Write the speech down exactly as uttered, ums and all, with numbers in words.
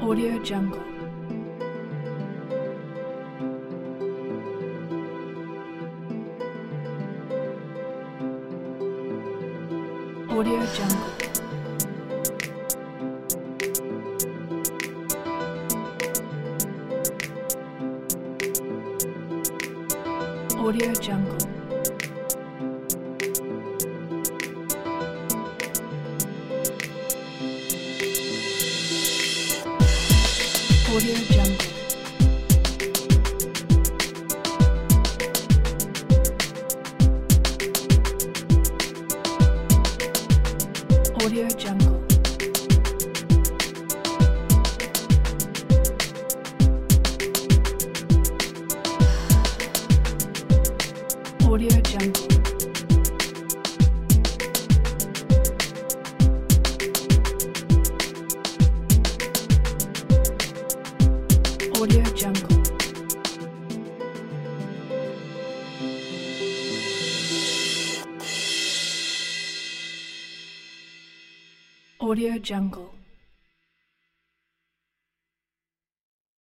Audio Jungle. Audio Jungle. Audio Jungle. Audio Jungle. Audio Jungle. Audio Jungle. Audio Jungle. Audio Jungle.